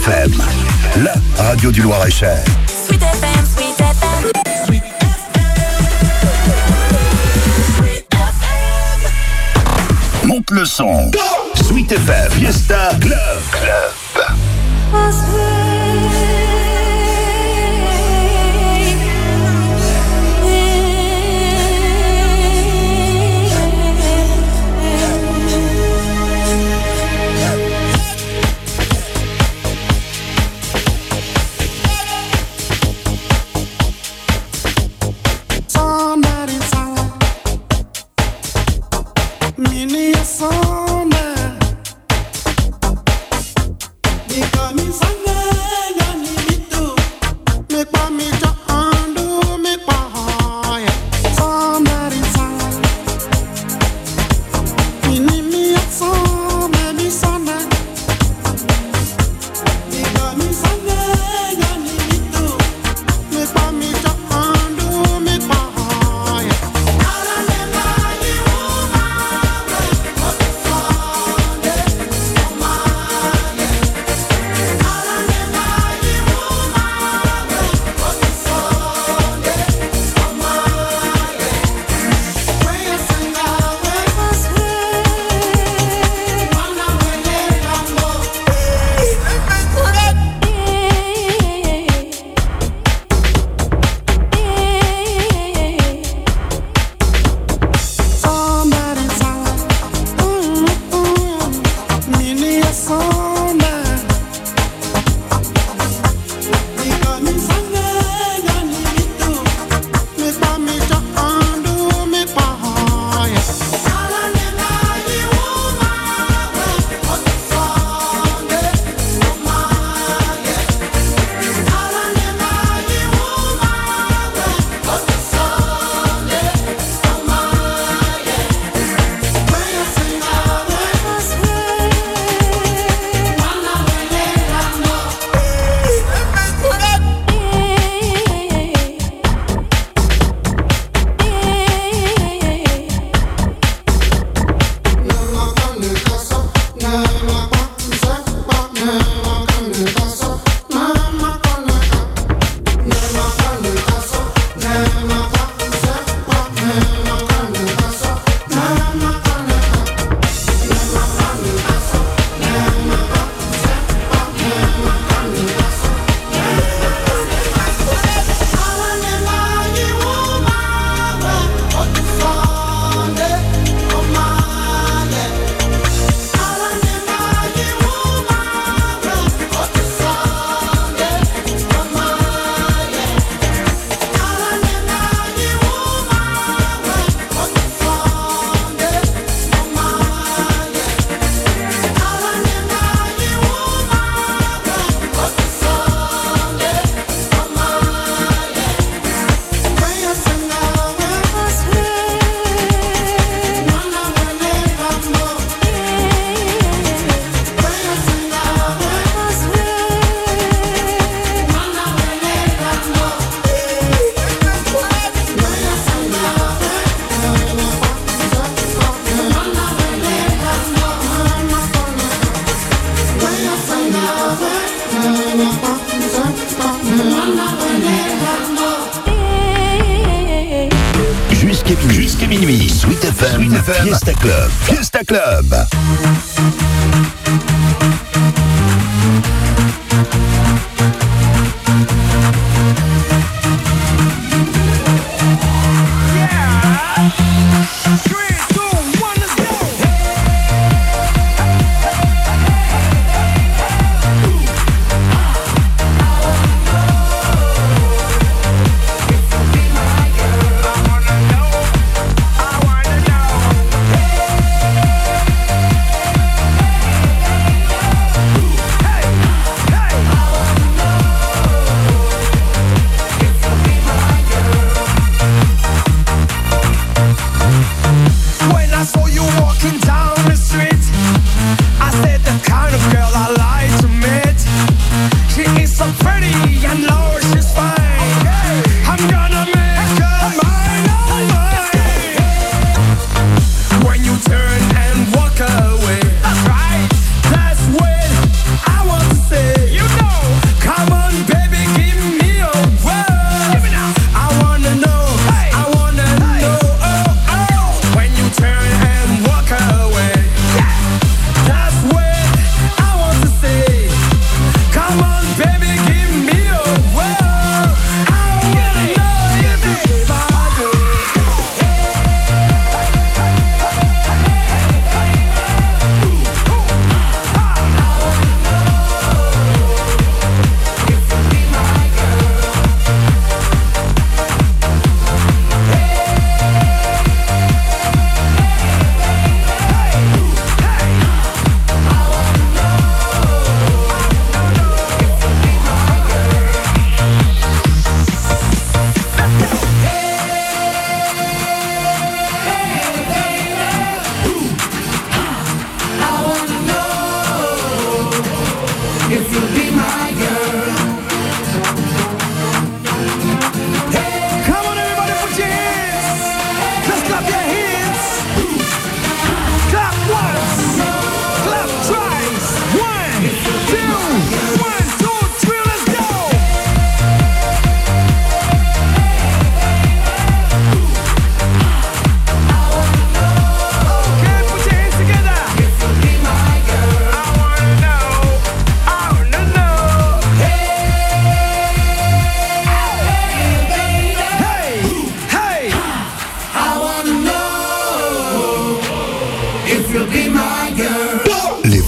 FM, la radio du Loir-et-Cher. Sweet FM, Sweet FM. Sweet FM. Monte le son. Sweet FM, Fiesta Club. Jusqu'à minuit, Sweet FM, Fiesta Club. Fiesta Club. I wanna know.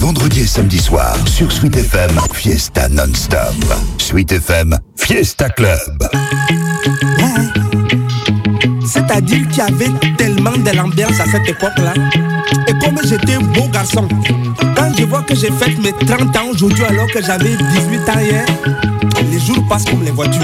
vendredi et samedi soir, sur Sweet FM, Fiesta non-stop. Sweet FM, Fiesta Club. C'est-à-dire qu'il y avait tellement de l'ambiance à cette époque-là. Et comme j'étais un beau garçon, quand je vois que j'ai fait mes 30 ans aujourd'hui alors que j'avais 18 ans hier, les jours passent comme les voitures.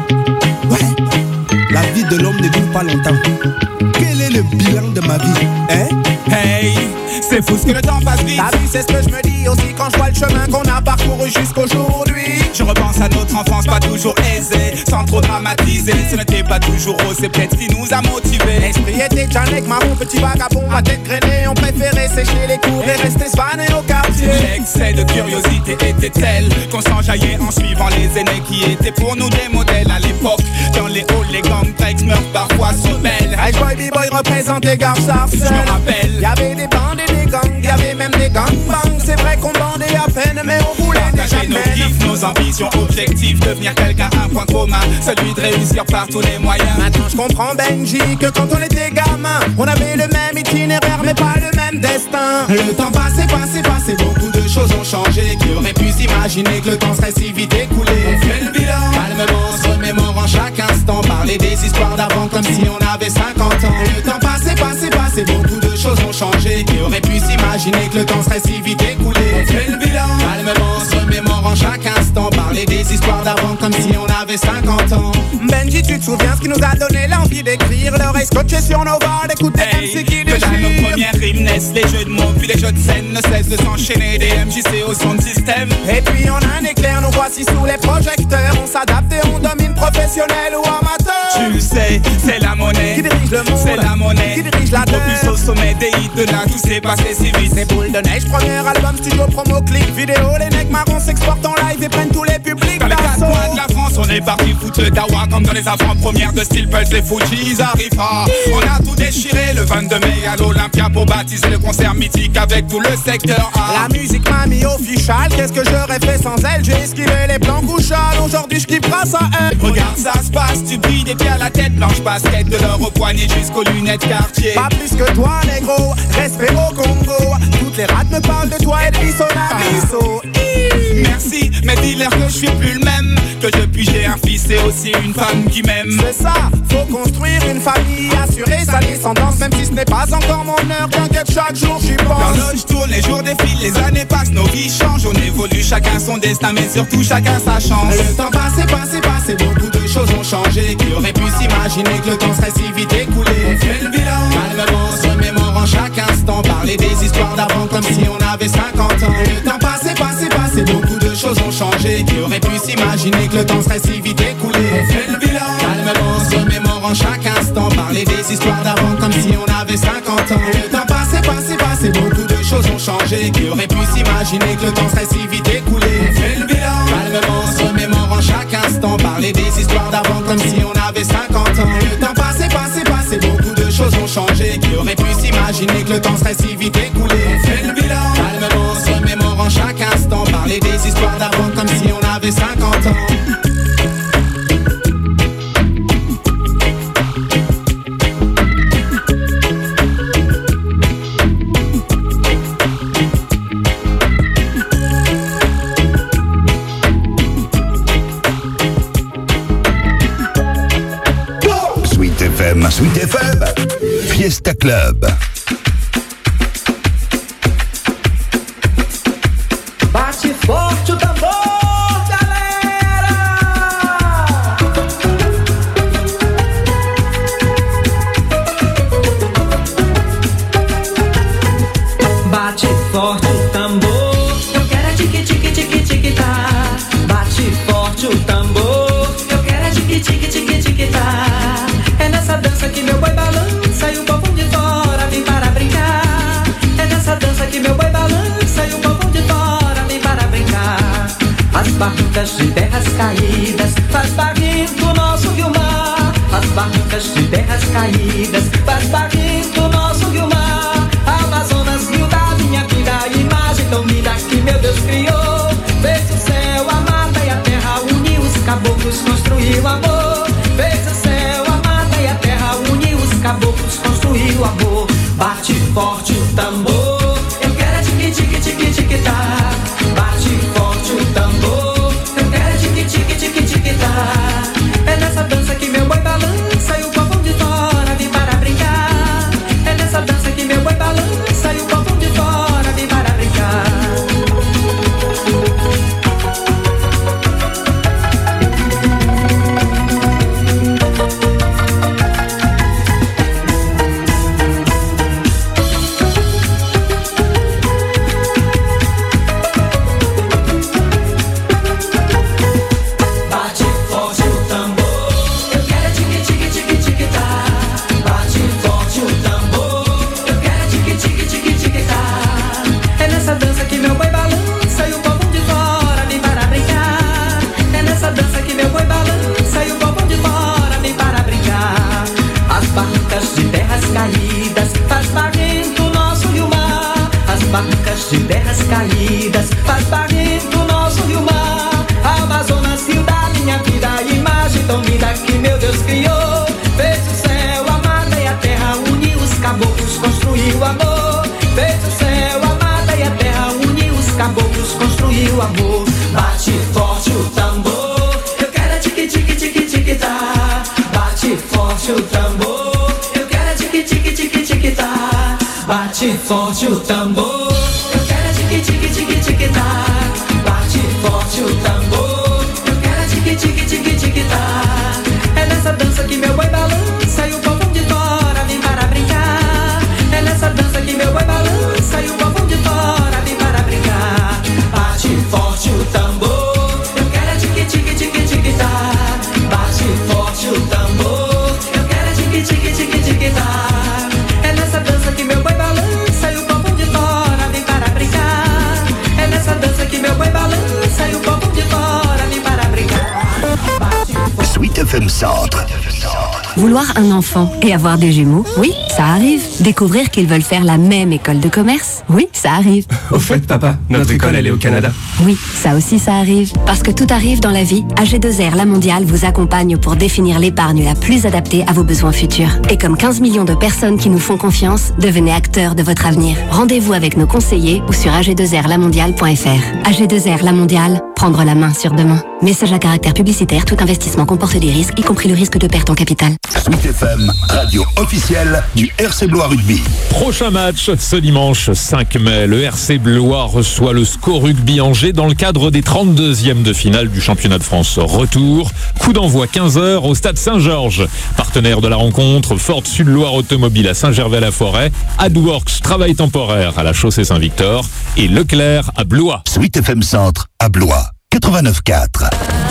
Ouais, la vie de l'homme ne dure pas longtemps. Quel est le bilan de ma vie, hein? Hey, c'est fou ce que le temps passe vite. T'as vu, c'est ce que je me dis aussi quand je vois le chemin qu'on a parcouru jusqu'aujourd'hui. Je repense à notre enfance pas toujours aisée, sans trop dramatiser. Ce n'était pas toujours rose, c'est peut-être ce qui nous a motivés. L'esprit était Janek, marron, petit vagabond à tête grainée. On préférait sécher les cours et rester svané au quartier. L'excès de curiosité était tel qu'on s'enjaillait en suivant les aînés qui étaient pour nous des modèles à l'époque. Dans les halls, les gangs breaks meurent parfois sous belle. Hey boy, b-boy représente les gars sarcelles. Je me rappelle, y'avait des bandes et des gangs, y'avait même des gangbangs. C'est vrai qu'on bandait à peine, mais on voulait partager nos kiffs, nos ambitions, objectifs, devenir quelqu'un, un point commun, celui de réussir par tous les moyens. Maintenant je comprends Benji que quand on était gamin, on avait le même itinéraire mais pas le même destin. Le temps passé, beaucoup de choses ont changé. Qui aurait pu s'imaginer que le temps serait si vite écoulé? On fait le bilan, calmement, se remémorant chaque instant, parler des histoires d'avant comme si on avait 50 ans. Le temps passé, beaucoup de choses ont changé. Qui aurait pu s'imaginer que le temps serait si vite écoulé? On fait le bilan, calmement, se remémorant chaque instant, parler des histoires d'avant comme si on avait 50 ans. Benji, tu te souviens ce qui nous a donné l'envie d'écrire? L'oreille scotchée sur nos voiles, d'écouter MC qui déchire. Que là nos premières rimes naissent, les jeux de mots puis les jeux de scène ne cessent de s'enchaîner. Des MJC au son de système. Et puis on a un éclair, nous voici sous les projecteurs. On s'adapte et on domine, professionnel ou amateur. Tu sais, c'est la monnaie qui dirige le monde, c'est la monnaie qui dirige la terre. Plus au sommet des hits de là, tout s'est passé si vite. C'est Boule de Neige, premier album, studio, promo, clip, vidéo. Les mecs marrons s'exportent en live et prennent tous les publics. Dans les 4 coins de la France, on est parti foutre le dawa. Comme dans les avant-premières de Steel Pulse, les Fujis arrivent pas. On a tout déchiré le 22 mai à l'Olympia pour baptiser le concert mythique avec tout le secteur A. La musique m'a mis official, qu'est-ce que j'aurais fait sans elle? J'ai esquivé les plans couchales, aujourd'hui je kiffe grâce à elle. Regarde ça se passe, tu brilles des pieds à la tête, blanche basket de l'or au poignet jusqu'aux lunettes quartier. Pas plus que toi négro, respect au Congo. Toutes les rats me parlent de toi et de Bisso Nabisso. Merci, mais dis-leur que je suis plus le même. Que depuis j'ai un fils et aussi une femme qui m'aime. C'est ça, faut construire une famille, assurer sa descendance. Même si ce n'est pas encore mon heure, t'inquiète chaque jour j'y pense. L'horloge tourne, les jours défilent, les années passent, nos vies changent. On évolue, chacun son destin, mais surtout chacun sa chance. Le temps passé, beaucoup de choses ont changé. Qui aurait pu s'imaginer que le temps serait si vite écoulé? On fait le bilan, calmement, se remémorant chaque instant, parler des histoires d'avant comme si on avait 50 ans. Le temps passé, beaucoup de choses ont changé. Qui aurait pu s'imaginer que le temps serait si vite écoulé? On fait le bilan, calmement, se remémorant chaque instant, parler des histoires d'avant comme si on avait 50 ans. Le temps passé, beaucoup de choses ont changé. Qui aurait pu s'imaginer que le temps serait si vite écoulé? On fait le bilan, calmement, se remémorant chaque instant, parler des histoires d'avant comme si on avait 50 ans. Le temps passé, beaucoup de choses ont changé. Qui aurait pu s'imaginer que le temps serait si vite écoulé? On fait le bilan, calmement, se remémorant chaque instant, parler des histoires d'avant comme si on avait 50 ans. Sweet FM, Fiesta Club. Bate forte o tambor, galera! Bate forte o tambor, eu quero é tique tique tique tique tá. Bate forte o tambor, eu quero é tique tique tique tique tá. É nessa dança que meu boi balança e o povo de fora vem para brincar. É nessa dança que meu boi balança e o povo de fora vem para brincar. As barrancas de terras caídas faz barrindo do nosso Rio-Mar. As barrancas de terras caídas faz barrindo do nosso Rio-Mar. Amazonas, rio da minha vida, imagem tão linda que meu Deus criou. Fez o céu, a mata e a terra, uniu os caboclos, construiu amor. Fez o céu, a mata e a terra, uniu os caboclos, construiu amor. Bate forte o tambor, eu quero é tique tique tique tique tá. forte o tambor. Eu quero é tique tique tique tique tá. Bate forte o tambor. Eu quero é tique tique tique tique tá. É nessa dança que meu boi balança e o povão de fora vem para brincar. É nessa dança que meu boi balança e o povão de fora vem para brincar. Bate forte o tambor. Eu quero é tique tique tique tique tá. Bate forte o tambor. Eu quero é tique tique tique tique tá. É nessa dança que meu boi balança e o povão de fora vem para brincar. É nessa dança que meu boi balança e o povão de fora vem para brincar. Sweet FM Centre. Vouloir un enfant et avoir des jumeaux, oui, ça arrive. Découvrir qu'ils veulent faire la même école de commerce, oui, ça arrive. Au fait, papa, notre école, elle est au Canada. Oui, ça aussi, ça arrive. Parce que tout arrive dans la vie, AG2R La Mondiale vous accompagne pour définir l'épargne la plus adaptée à vos besoins futurs. Et comme 15 millions de personnes qui nous font confiance, devenez acteurs de votre avenir. Rendez-vous avec nos conseillers ou sur ag2rlamondiale.fr. AG2R La Mondiale, prendre la main sur demain. Message à caractère publicitaire, tout investissement comporte des risques, y compris le risque de perte en capital. Sweet FM, radio officielle du RC Blois Rugby. Prochain match, ce dimanche 5 mai, le RC Blois reçoit le SCO Rugby Angers dans le cadre des 32e de finale du championnat de France. Retour, coup d'envoi 15h au stade Saint-Georges. Partenaire de la rencontre, Ford Sud-Loire Automobile à Saint-Gervais-la-Forêt, AdWorks Travail Temporaire à la Chaussée Saint-Victor et Leclerc à Blois. Sweet FM Centre à Blois, 89.4.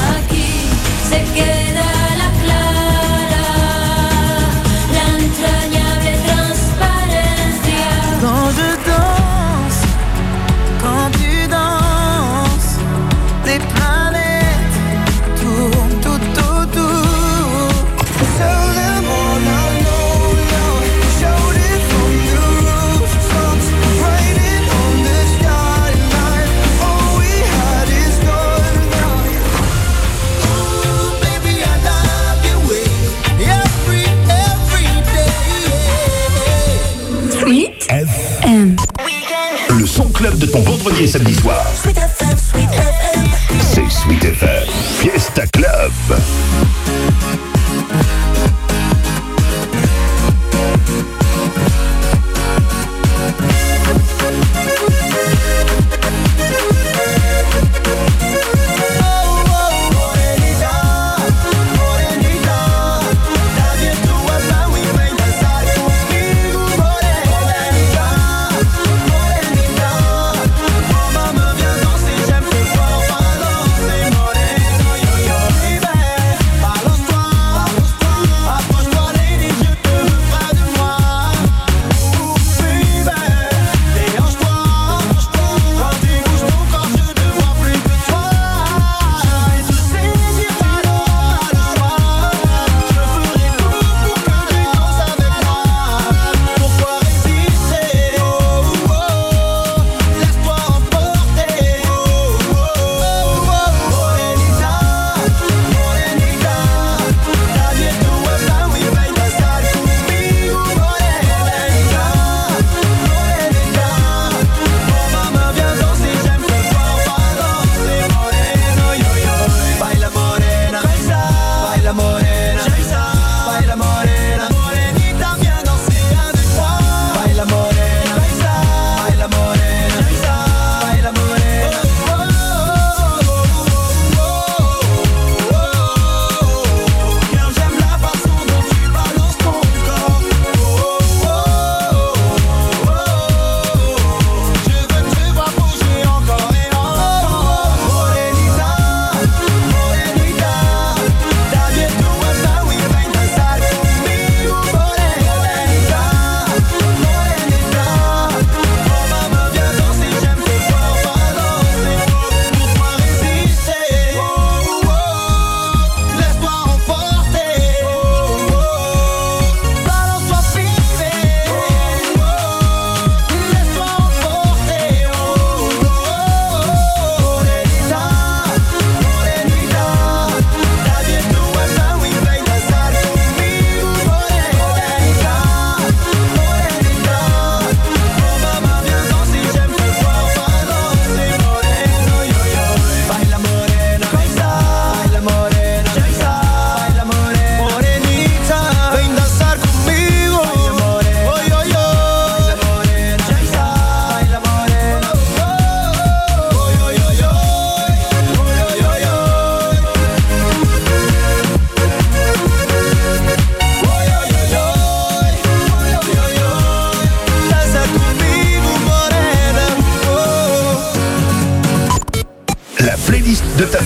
Le son club de ton vendredi et samedi soir. C'est Sweet FM. Fiesta Club.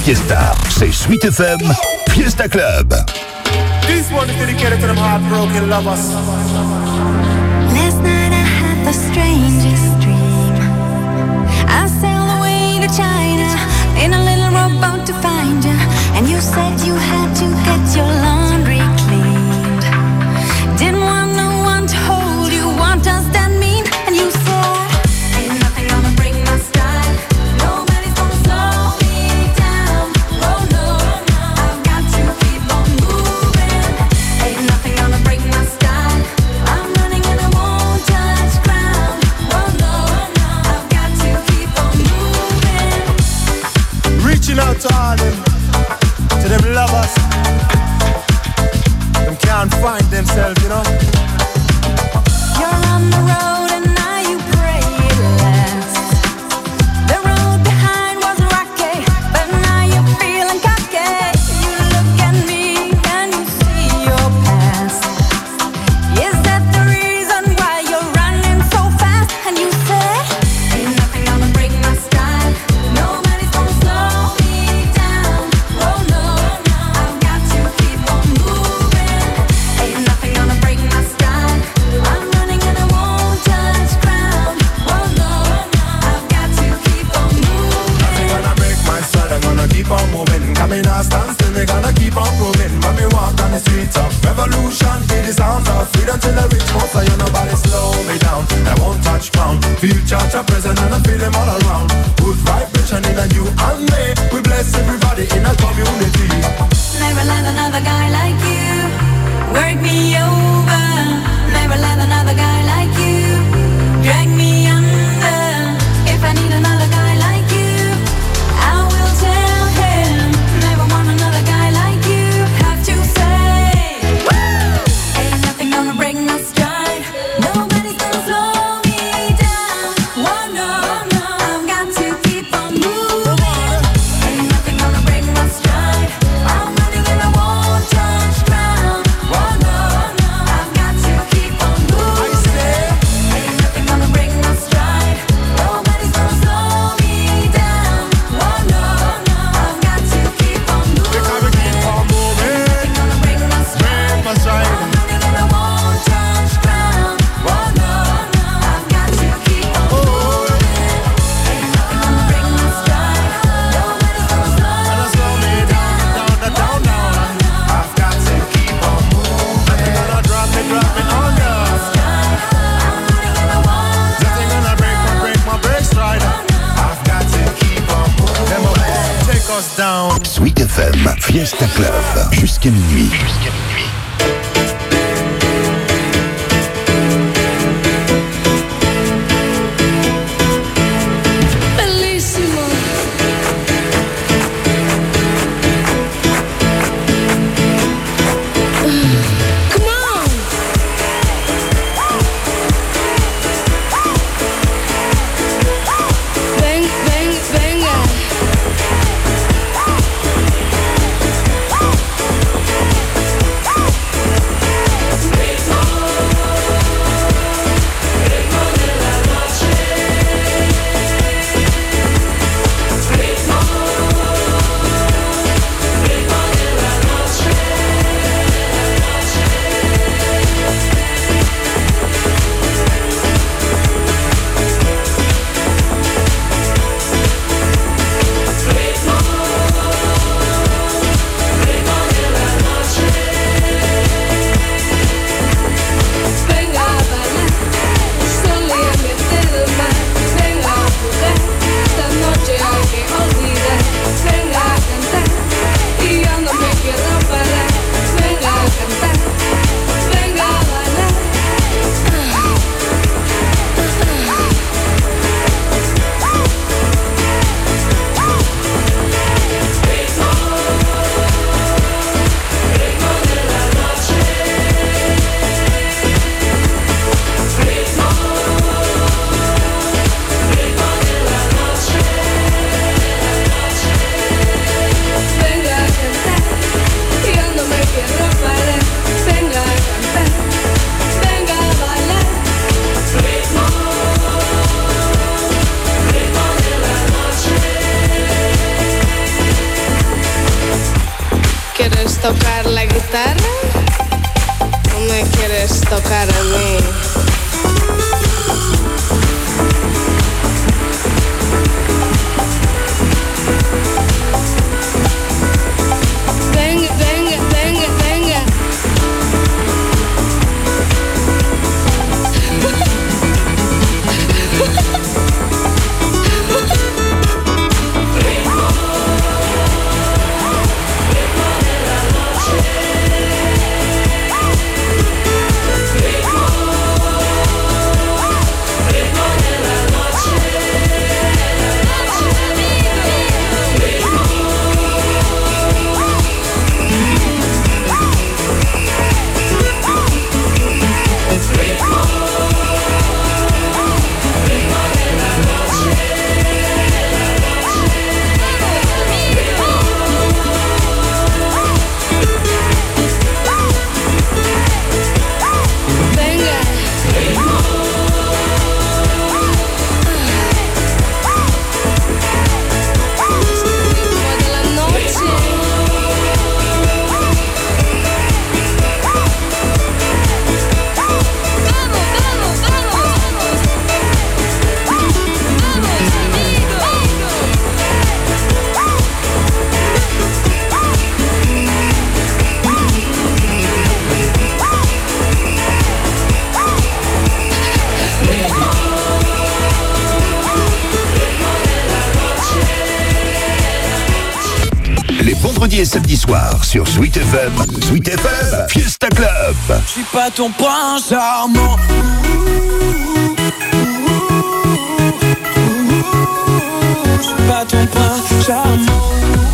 fiesta. C'est Sweet FM Fiesta Club. This one is dedicated to them heartbroken lovers. Last night I had the strangest dream. I sailed away to China in a little rowboat to find you. And you said you had to get your laundry cleaned. Didn't want no one to hold you. What does that mean? And you said, ain't nothing gonna break my style. Nobody's gonna slow me down. Oh no, I've got to keep on moving. Ain't nothing gonna break my style. I'm running and I won't touch ground. Oh no, I've got to keep on moving. Reaching out to all them, to them lovers. Them can't find themselves, you know. You're on the road and now you pray it lasts. The road behind was rocky, but now you're feeling cocky. You look at me and you see your past. Is that the reason why you're running so fast? And you say, ain't nothing gonna break my style. Nobody's gonna slow me down. Oh no, I've got to keep on moving. Ain't nothing gonna break my style. I'm running and I won't touch ground. Oh no, I've got to keep on moving. Nothing gonna break my stride, I'm gonna keep on moving. Coming not stand still, we gonna keep on proving. When we walk down the streets of revolution, feel the sound of freedom till I reach most. So you nobody slow me down, I won't touch ground. Feel church a present and I feel them all around. Good vibration in a you and me. We bless everybody in a community. Never let another guy like you work me over. Never let another guy like you drag me under. If I need another guy like you, I will tell him. Never want another guy like you. Have to say, woo! Ain't nothing gonna break my stride. Nobody's gonna slow me down. Oh no, I've got to keep on moving. Ain't nothing gonna break my stride. I'm running and I won't touch ground. Oh no, I've got to keep on moving. Ain't nothing gonna break my stride. Nobody's gonna slow me down. Oh no, I've got to keep on moving. Because we keep on moving. Ain't nothing gonna break my stride. Break my stride. I'm running and I won't touch ground. Oh no, I've got to keep on moving. Ain't nothing gonna break my stride. Nobody's gonna slow me down. Down. I've got to keep on moving. Nothing gonna drop me under. Nothing gonna break my break stride. I've got to keep on moving. Them always take us down. Sweet FM Fiesta Club. Jusqu'à minuit. Bellissimo. Come on. Venga. tocar la guitarra o me quieres tocar a mí? Venga, venga, venga, venga. Vendredi et samedi soir sur Sweet FM, Fiesta Club. Je suis pas ton prince charmant. Je suis pas ton prince charmant.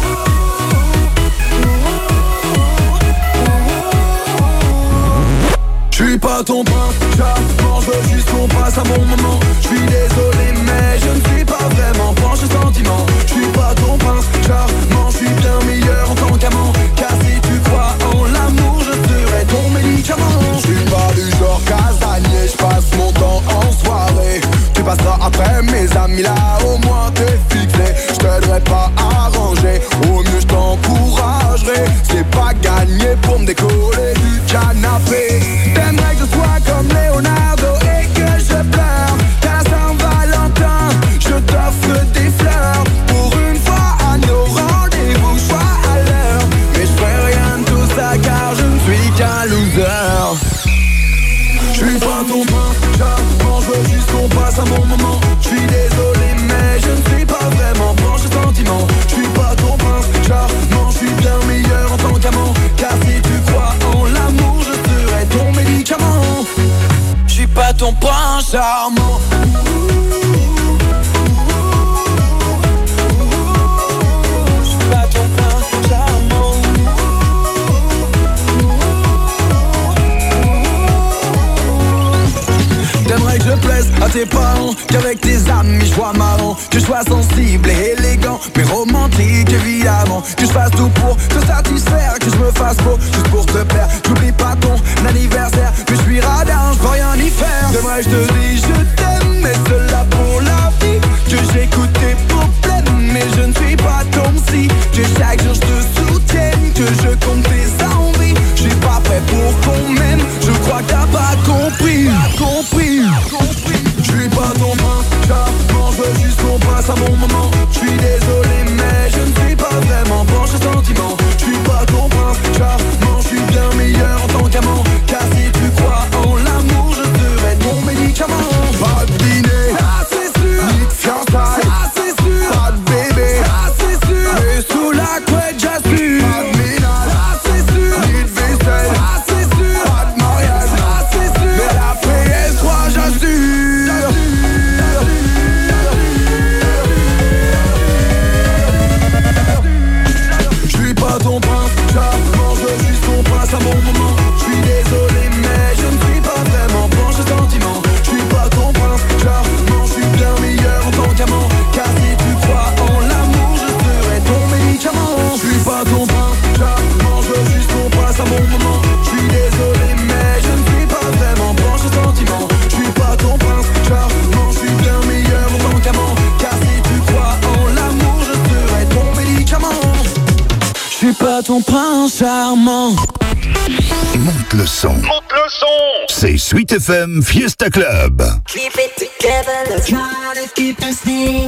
Je suis pas ton prince charmant. Je veux juste qu'on passe un bon moment. Je suis désolé mais je ne suis pas vraiment penché sentiment. Je suis pas ton prince charmant. Je suis bien meilleur en tant qu'amant. Car si tu crois en l'amour, je serai ton médicament. Je suis pas du genre casanier. Je passe mon temps en soirée. Tu passeras après mes amis là. Au moins t'es fixé. Je t'aiderai pas à ranger. Au mieux je t'encouragerai. C'est pas gagné pour me décoller du canapé. T'aimerais que je sois comme Leonardo et que je pleure. Qu'à Saint-Valentin, je t'offre des fleurs. Pour une fois à nos rendez-vous, sois à l'heure. Mais je ferai rien de tout ça car je ne suis qu'un loser. Je suis pas ton prince charmant, je veux juste qu'on passe un bon moment. Je suis désolé mais je ne suis pas vraiment branché sentiment. Je suis pas ton prince charmant, je suis bien meilleur en tant qu'amant. Car si tu crois en l'amour, je serai ton médicament. Je suis pas ton prince charmant. Je suis pas ton prince charmant. T'aimerais que je plaise à tes parents, qu'avec tes amis je sois marrant, que je sois sensible et élégant, mais romantique évidemment, que je fasse tout pour te satisfaire, que je me fasse beau juste pour te plaire. J'oublie pas ton anniversaire, mais je suis radin, je peux rien y faire. T'aimerais que je te dise je t'aime, mais cela pour la vie, que j'écoute tes problèmes, mais je ne suis pas ton psy, que chaque jour je te soutienne, que je compte tes envies. Je suis pas prêt pour qu'on m'aime, je crois que t'as pas compris. Je suis pas ton prince charmant, je veux juste qu'on passe un bon moment. Je suis désolé mais je ne suis pas vraiment branché sentiment. Je suis pas ton prince charmant, je suis bien meilleur en tant qu'amant. Car si tu crois en l'amour, je serai ton médicament. Pas de dîner, ça c'est sûr. Ni de fiançailles, ça c'est sûr. Pas de bébé, ça c'est sûr. Mais sous la couette j'assure. Pas de ménage, ça c'est sûr. Ni de vaisselle, ça c'est sûr. Pas de mariage, ça c'est sûr. Mais la PS3 j'assure. Je suis pas ton prince charmant, je veux juste qu'on passe un bon moment. Je suis désolé mais je ne suis pas vraiment branché sentiment. Je suis pas ton prince charmant, je suis bien meilleur en tant qu'amant. Car si tu crois en l'amour, je serai ton médicament. Je suis pas ton prince charmant, je veux juste qu'on passe un bon moment. Je suis désolé mais je ne suis pas vraiment branché sentiment. Je suis pas ton prince charmant, je suis bien meilleur en tant qu'amant. Car si tu crois en l'amour, je serai ton médicament. Je suis pas pas ton prince charmant. Monte le son. C'est Sweet FM Fiesta Club. Keep it together, let's try to keep this thing.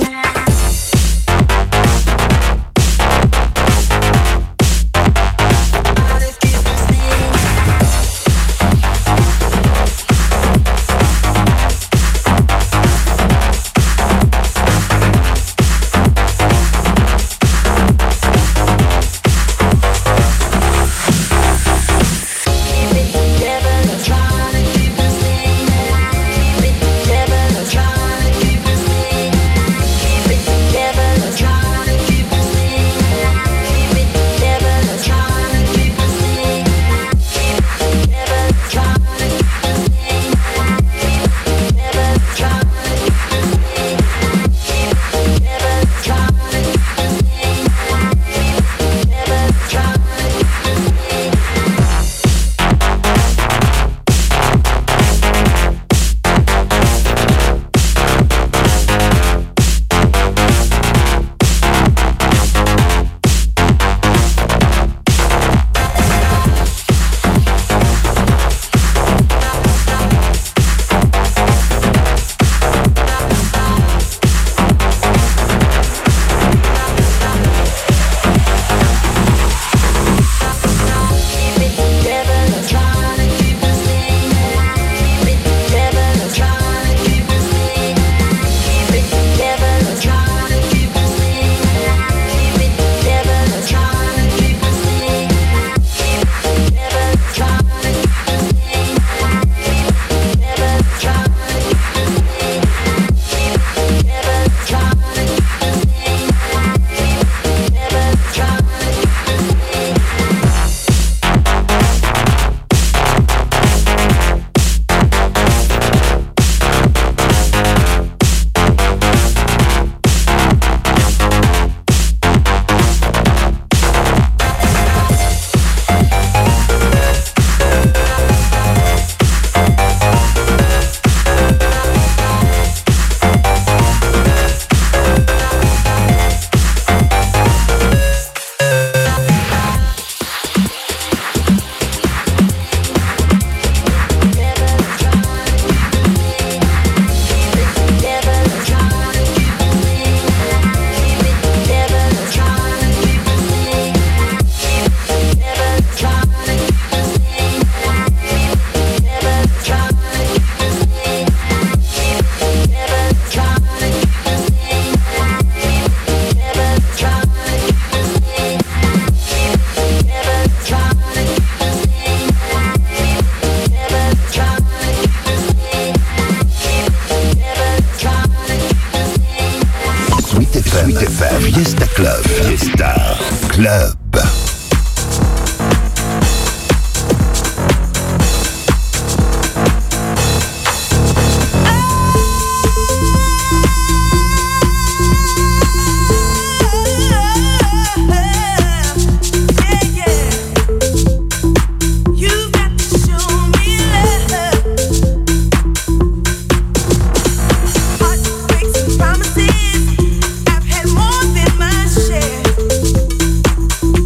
Fiesta Club. Fiesta Club. Promises, I've had more than my share.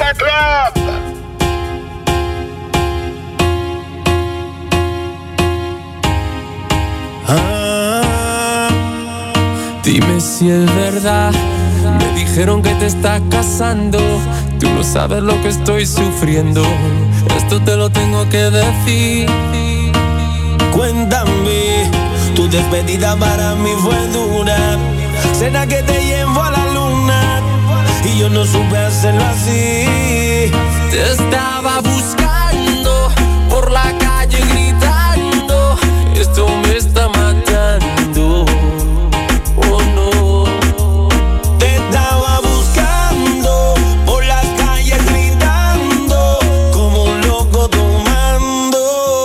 Fiesta Club. Dime si es verdad, me dijeron que te estás casando. Tú no sabes lo que estoy sufriendo, esto te lo tengo que decir. Cuéntame, tu despedida para mí fue dura. Cena que te llevo a la luna y yo no supe hacerlo así. Te estaba buscando por la calle gritando, esto me está matando. Oh no. Te estaba buscando por las calles gritando, como un loco tomando.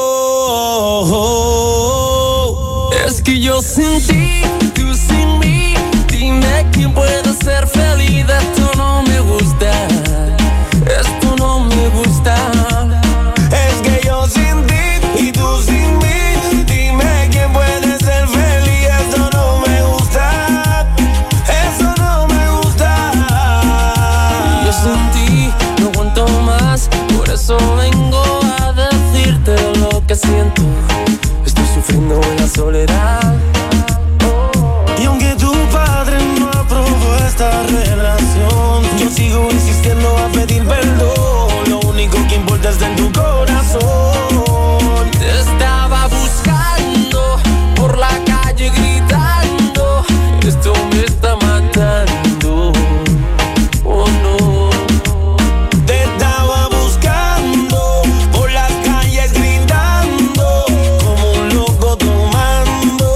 Es que yo sin ti, tú sin mí, dime quién puede ser feliz. Esto no me gusta, esto no me gusta. Es que yo sin ti y tú sin mí, dime quién puede ser feliz. Esto no me gusta, eso no me gusta. Yo sin ti no aguanto más, por eso vengo a decirte lo que siento. Estoy sufriendo en la soledad. Y aunque tu padre no aprobó esta relación, yo sigo insistiendo a pedir perdón. Lo único que importa está en tu corazón. Te estaba buscando por la calle gritando, esto me está matando. Oh no. Te estaba buscando por las calles gritando, como un loco tomando.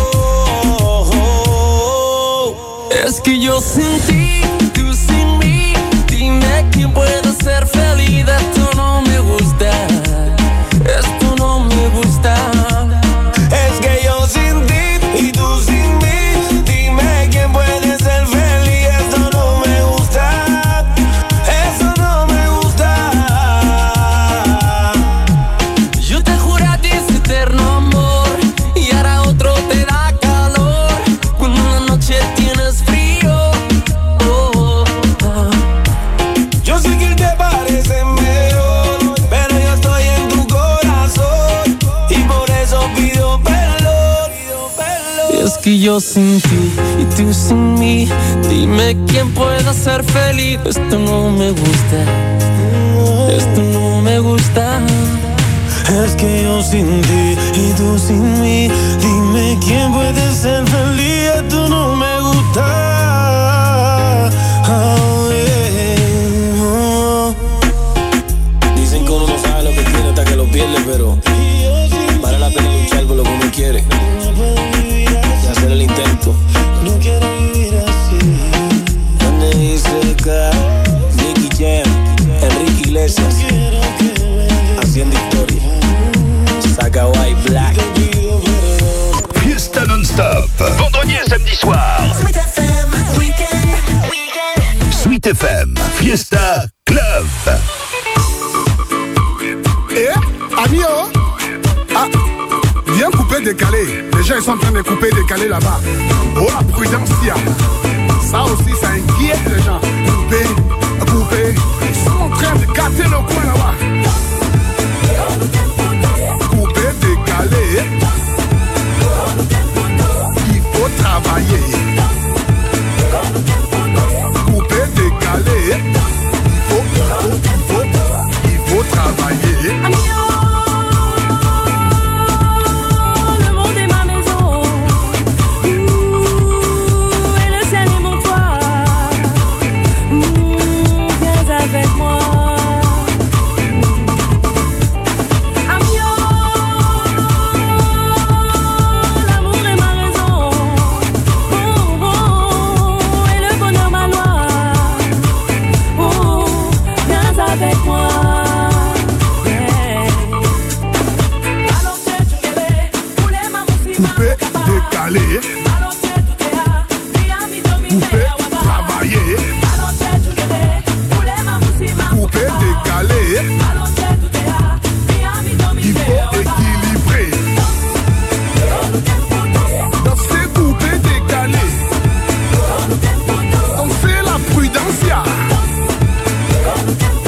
Es que yo sin ti, tú sin mí, dime quién puede ser feliz. Esto no me gusta, esto no me gusta. Es que yo sin ti y tú sin mí, dime quién puede ser feliz. Esto no me gusta, eso no me gusta. Yo te juré a ti ese eterno amor y ahora otro te da calor cuando en la noche tienes frío. Oh, oh. Yo sé que te parece mejor, pero yo estoy en tu corazón y por eso pido perdón. Es que yo sin ti y tú sin mí, dime quién puede ser feliz. Esto no me gusta, esto no me gusta. Es que yo sin ti y tú sin mí, dime quién puede ser feliz. Esto no me gusta. Oh, yeah. Dicen que uno no sabe lo que tiene hasta que lo pierde, pero vale la pena luchar por lo que uno quiere y hacer el intento. No quiero vivir así. Donde dice que Nicky Jam, Enrique Iglesias, haciendo historia. Saga White Black. Fiesta non-stop. Vendredi et samedi soir. Sweet FM. Fiesta Club. Ami, ah, viens couper, décaler. Les gens ils sont en train de couper, décaler là-bas. Oh la prudence, ça aussi, ça inquiète les gens. Couper, couper. Ils sont en train de gâter le coin là-bas. Couper, décaler. Il faut travailler. Couper, décaler. Il faut travailler. Le monde est ma maison. Et le ciel est mon toit. Viens avec moi. L'amour est ma raison. Et le bonheur ma loi. Viens avec moi. Couper, décaler. Couper, travailler. Couper, décaler. Il faut équilibrer. Donc c'est couper, décaler. Donc c'est la prudence.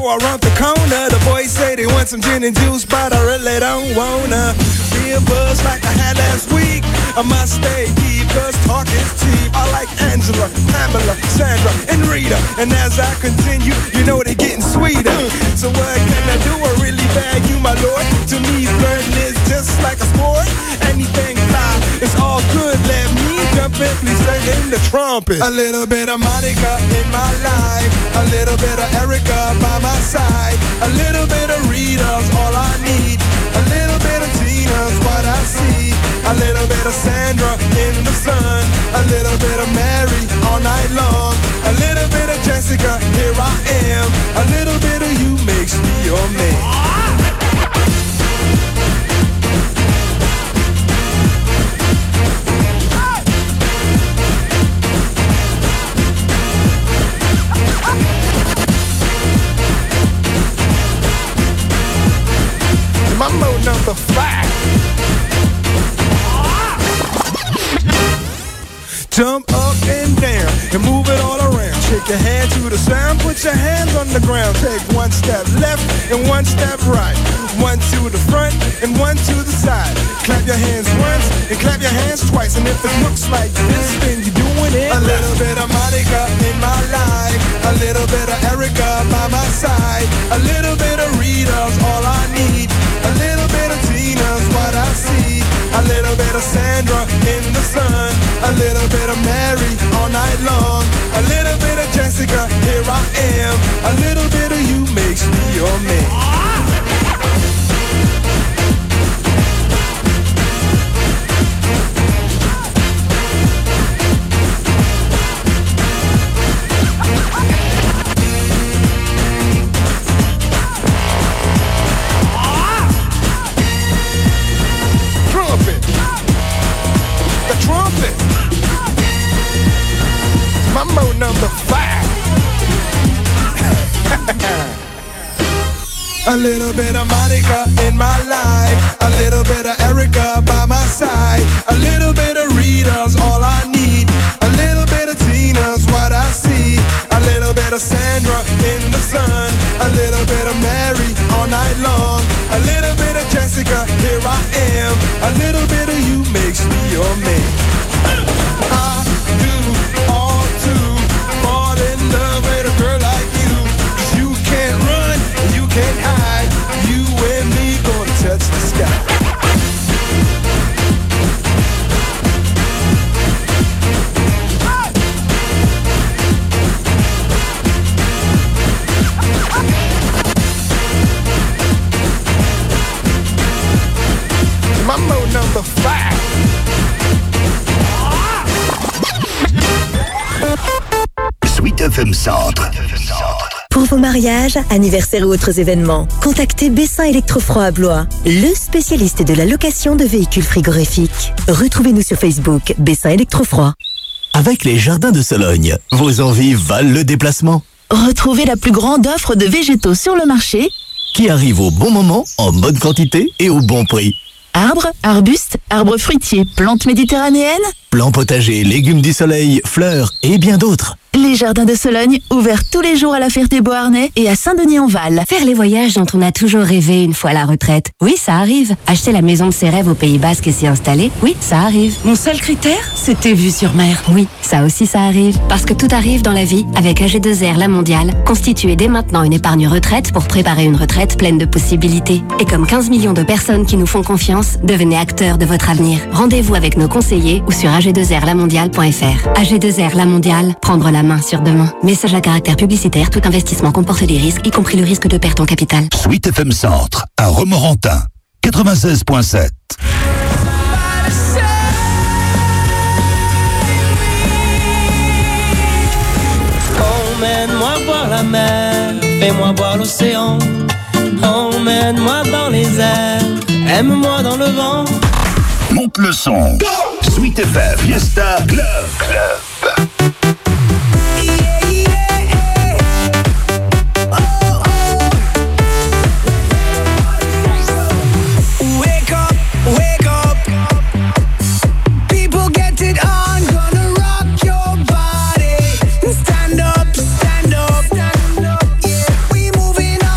around the corner. The boys say they want some gin and juice, but I really don't wanna be a buzz like I had last week. I must stay deep, cause talk is cheap. I like Angela, Pamela, Sandra, and Rita. And as I continue, you know they're getting sweeter. So what can I do? I really bag you, my lord. To me, flirting is just like a sport. Anything fly, it's all good. Let me jump in, please sing in the trumpet. A little bit of Monica in my life, a little bit of Erica by my side, a little bit of Rita's all I need, a little bit of Tina's what I see, a little bit of Sandra in the sun, a little bit of Mary all night long, a little bit of Jessica, here I am, a little bit of you makes me your man. Mambo number 5. Jump up and down and move it all around. Shake your hand to the sound, put your hands on the ground. Take one step left and one step right. One to the front and one to the side. Clap your hands once and clap your hands twice. And if it looks like this, then you're doing it. A little bit of Monica in my life, a little bit of Erica by my side, a little bit of Rita's all I need, a little bit of Tina's what I see, a little bit of Sandra in the sun, a little bit of Mary all night long, a little bit of Jessica, here I am, a little bit of you makes me your man. Mambo number 5. A little bit of Monica in my life, a little bit of Erica by my side, a little bit of Rita's all I need, a little bit of Tina's what I see, a little bit of Sandra in the sun, a little bit of Mary all night long, a little bit of Jessica, here I am, a little bit of you makes me your man. I do all to fall in love with a girl like you, 'cause you can't run, you can't hide, you and me gonna touch the sky. Mambo number 5. Sweet FM Centre. Pour vos mariages, anniversaires ou autres événements, contactez Bessin Électrofroid à Blois, le spécialiste de la location de véhicules frigorifiques. Retrouvez-nous sur Facebook, Bessin Électrofroid. Avec les Jardins de Sologne, vos envies valent le déplacement. Retrouvez la plus grande offre de végétaux sur le marché, qui arrive au bon moment, en bonne quantité et au bon prix. Arbres, arbustes, arbres fruitiers, plantes méditerranéennes, plants potagers, légumes du soleil, fleurs et bien d'autres. Les Jardins de Sologne, ouverts tous les jours à la Ferté-Beauharnais et à Saint-Denis-en-Val. Faire les voyages dont on a toujours rêvé une fois à la retraite. Oui, ça arrive. Acheter la maison de ses rêves au Pays Basque et s'y installer. Oui, ça arrive. Mon seul critère, c'était vue sur mer. Oui, ça aussi ça arrive. Parce que tout arrive dans la vie avec AG2R La Mondiale. Constituez dès maintenant une épargne retraite pour préparer une retraite pleine de possibilités. Et comme 15 millions de personnes qui nous font confiance, devenez acteurs de votre avenir. Rendez-vous avec nos conseillers ou sur ag2rlamondiale.fr. AG2R La Mondiale, prendre la main sur demain. Message à caractère publicitaire, tout investissement comporte des risques, y compris le risque de perte en capital. Sweet FM Centre, à Romorantin, 96.7. Emmène-moi voir la mer, fais-moi voir l'océan. Emmène-moi dans les airs, aime-moi dans le vent. Monte le son. Sweet FM Fiesta Club. Stand up, yeah. We moving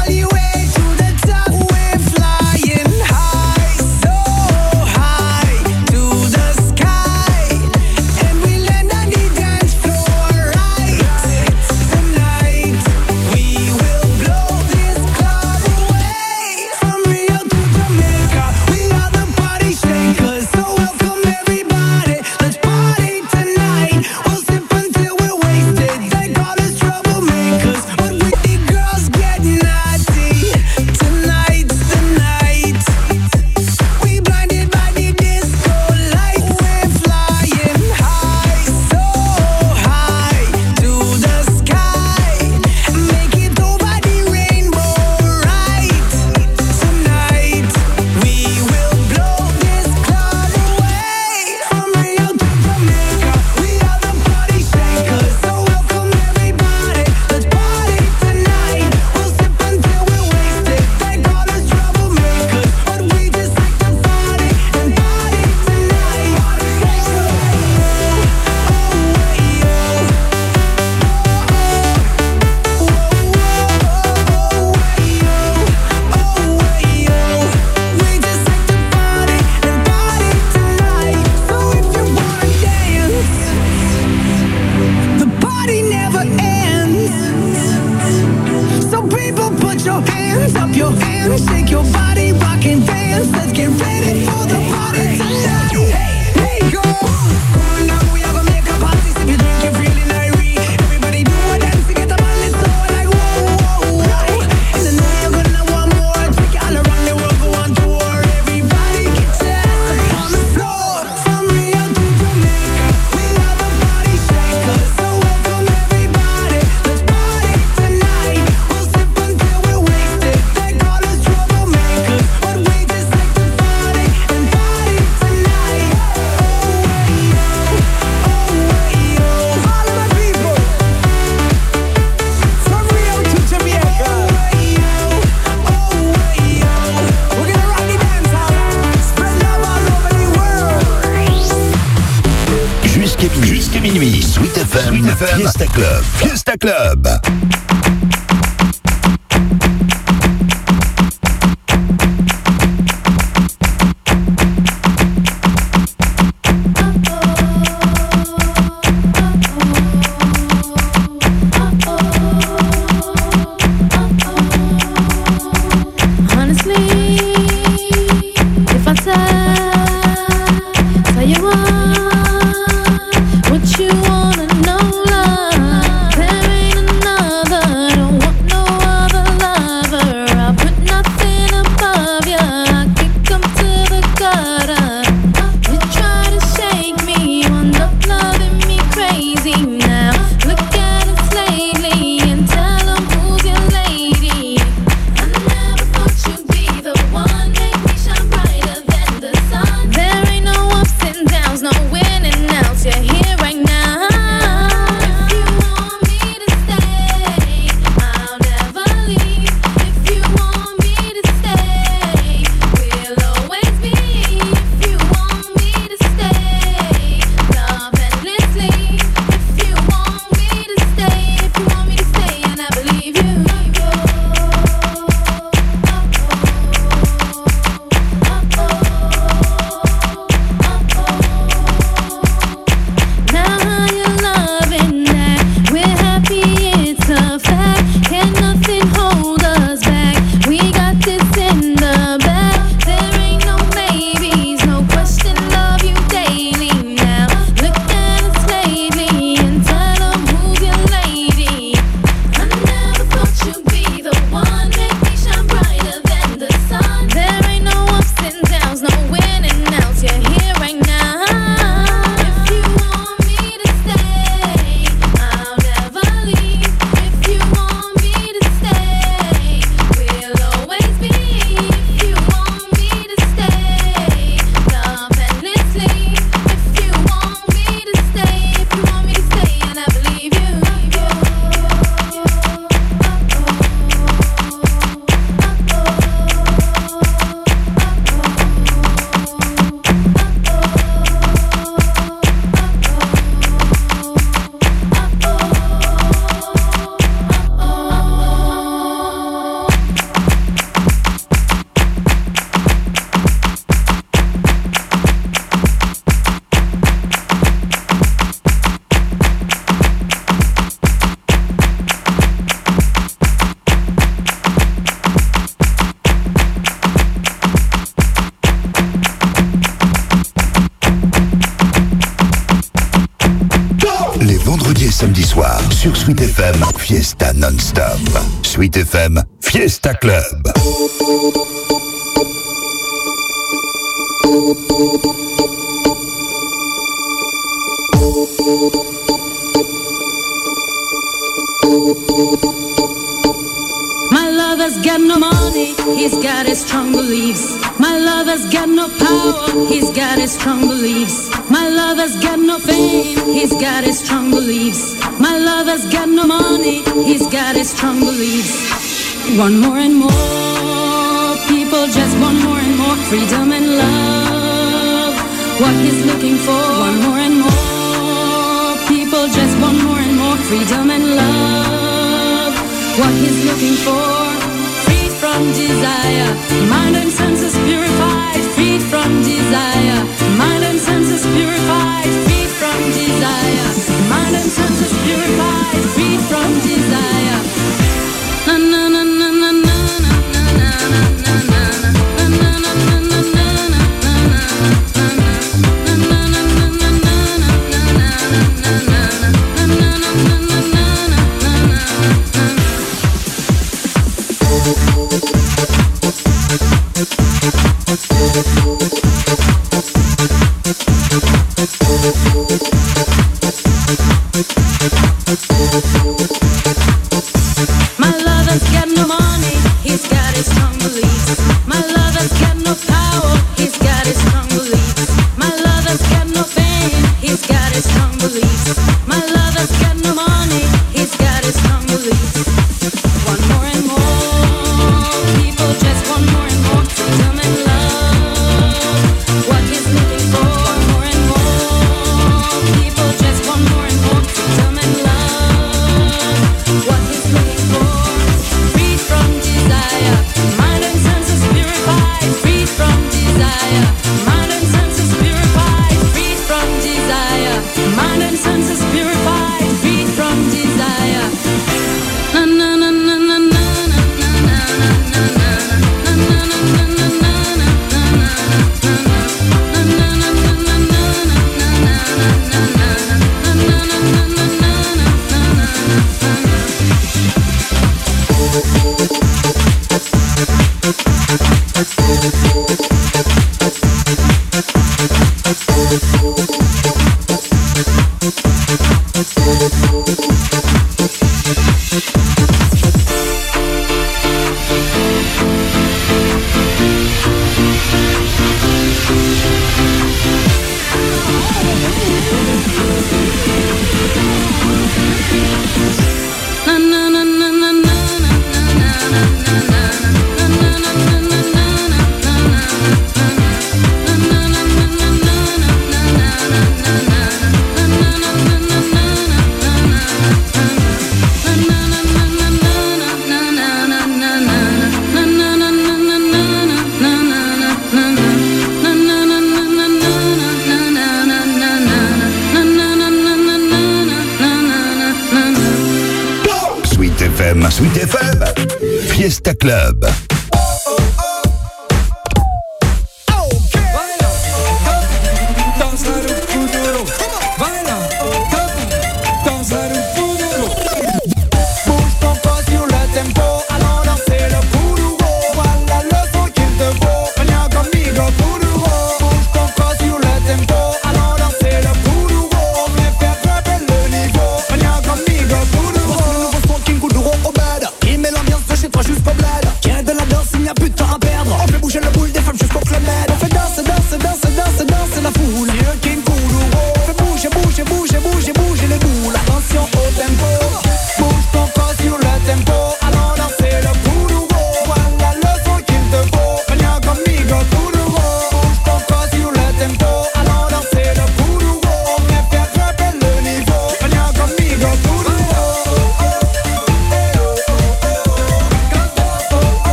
Let's get ready for the party tonight. Hey, go! Come on now, we are gonna make a party. If you drink, you're feeling irate. Everybody do a dance to get up on this floor. Like whoa, whoa, whoa. And I know you're gonna want more. Take it all around the world, go on tour. Everybody get your ass up on the floor. From Rio to Jamaica, we have a party shaker. So welcome everybody. Let's party tonight. We'll sip until we're wasted. They call us troublemakers, but we just like to party and party tonight. Oh, hey, yo. Oh, hey, yo. All of my people. From Rio to Jamaica. Oh, hey, yo. Oh, hey, yo. We're gonna rock the dance hall. Spread love all over the world. Jusqu'à minuit, Sweet FM, Fiesta Club. Fiesta Club. Honestly, if I tell you what you wanna know, love, there ain't another. Don't want no other lover. I put nothing above ya. I kick 'em to the gutter. You try to shake me, wound up loving me crazy now. Look at us lately and tell 'em who's your lady. I never thought you'd be the one, make me shine brighter than the sun. There ain't no ups and downs, no winning outs. You're here right now. If you want me to stay, I'll never leave. If you want me to stay, we'll always be. If you want me to stay, love endlessly. If you want me to stay, if you want me to stay, and I believe you. Now you're loving that. We're happy, it's a fact. Can nothing hold us back? We got this in the bag. There ain't no maybes, no question. Love you daily now. Look at us lately and tell 'em who's your lady. I never thought you'd be the one, make me shine brighter than the sun. There ain't no ups and downs, no winning outs. You're here right now. If you want me to stay, I'll never leave. If you want me to stay, we'll always be. If you want me to stay, love endlessly. If you want me to stay, if you want me to stay, and I believe you. Les vendredis et samedis soirs, sur Sweet FM, Fiesta non-stop. Sweet FM, Fiesta Club. My lover's got no money, he's got his strong beliefs. My lover's got no power, he's got his strong beliefs. My lover's got no fame, he's got his strong beliefs. My lover's got no money, he's got his strong beliefs. Want more and more, people just want more and more freedom and love. What he's looking for, want more and more, people just want more and more freedom and love. What he's looking for, freed from desire, mind and senses purified, freed from desire, mind and senses purified, freed from desire, mind and senses purified, freed from desire. Na na na na na na na na na na na na na na na. My lover's got no money, he's got his strong beliefs. My lover's got no power, he's got his strong beliefs. My lover's got no fame, he's got his strong beliefs. My lover's got no money, he's got his strong beliefs. Want more and more, people just want more and more freedom and love. What he's looking for, want more and more, people just want more and more freedom and love. What he's looking for, free from desire, mind and senses purified, free from desire, mind and senses purified, free from desire, mind and senses purified, free from desire. Na na na na na na Sweet FM, Fiesta Club.